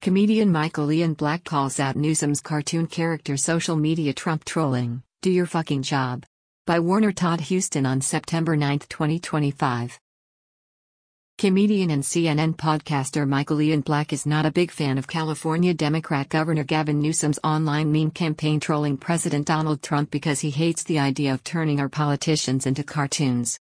Comedian Michael Ian Black calls out Newsom's cartoon character social media Trump trolling. Do your fucking job. By Warner Todd Huston on September 9, 2025. Comedian and CNN podcaster Michael Ian Black is not a big fan of California Democrat Governor Gavin Newsom's online meme campaign trolling President Donald Trump because he hates the idea of turning our politicians into cartoons.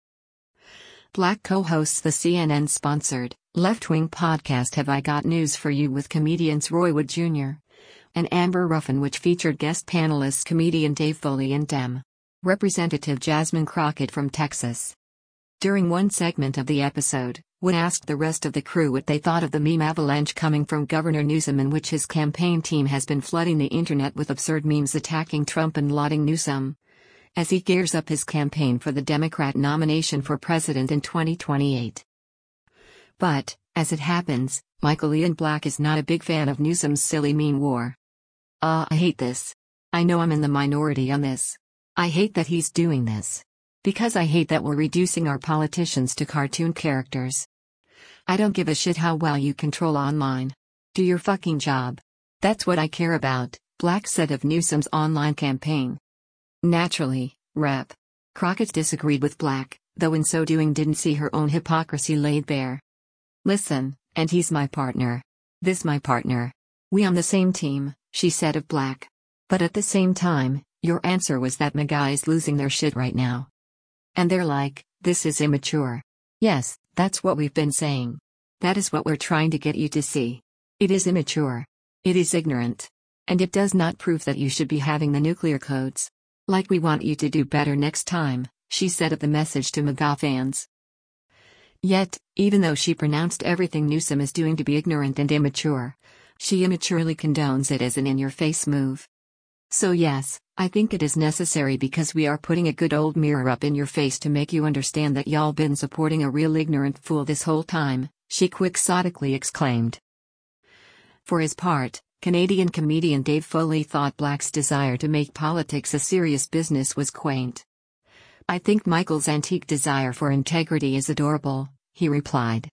Black co-hosts the CNN-sponsored, left-wing podcast Have I Got News for You with comedians Roy Wood Jr. and Amber Ruffin, which featured guest panelists comedian Dave Foley and Dem. Representative Jasmine Crockett from Texas. During one segment of the episode, Wood asked the rest of the crew what they thought of the meme avalanche coming from Governor Newsom, in which his campaign team has been flooding the internet with absurd memes attacking Trump and lauding Newsom as he gears up his campaign for the Democrat nomination for president in 2028. But, as it happens, Michael Ian Black is not a big fan of Newsom's silly meme war. I hate this. I know I'm in the minority on this. I hate that he's doing this. Because I hate that we're reducing our politicians to cartoon characters. I don't give a shit how well you control online. Do your fucking job. That's what I care about, Black said of Newsom's online campaign. Naturally, Rep. Crockett disagreed with Black, though in so doing didn't see her own hypocrisy laid bare. Listen, and he's my partner. This my partner. We on the same team, she said of Black. But at the same time, your answer was that MAGA is losing their shit right now. And they're like, this is immature. Yes, that's what we've been saying. That is what we're trying to get you to see. It is immature. It is ignorant. And it does not prove that you should be having the nuclear codes. Like we want you to do better next time, she said of the message to MAGA fans. Yet, even though she pronounced everything Newsom is doing to be ignorant and immature, she immaturely condones it as an in-your-face move. So yes, I think it is necessary because we are putting a good old mirror up in your face to make you understand that y'all been supporting a real ignorant fool this whole time, she quixotically exclaimed. For his part, Canadian comedian Dave Foley thought Black's desire to make politics a serious business was quaint. I think Michael's antique desire for integrity is adorable, he replied.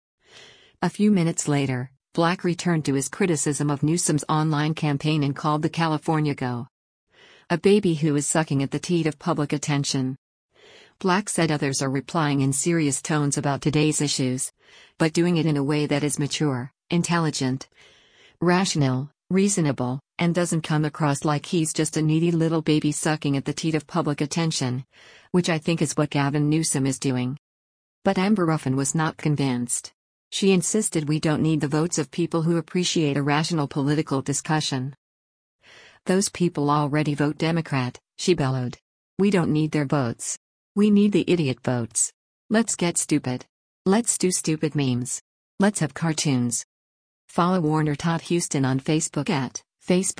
A few minutes later, Black returned to his criticism of Newsom's online campaign and called the California Go a baby who is sucking at the teat of public attention. Black said others are replying in serious tones about today's issues, but doing it in a way that is mature, intelligent, rational, reasonable, and doesn't come across like he's just a needy little baby sucking at the teat of public attention, which I think is what Gavin Newsom is doing. But Amber Ruffin was not convinced. She insisted we don't need the votes of people who appreciate a rational political discussion. Those people already vote Democrat, she bellowed. We don't need their votes. We need the idiot votes. Let's get stupid. Let's do stupid memes. Let's have cartoons. Follow Warner Todd Huston on Facebook at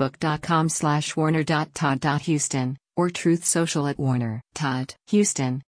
facebook.com/warner.todd.huston or Truth Social at Warner Todd Huston.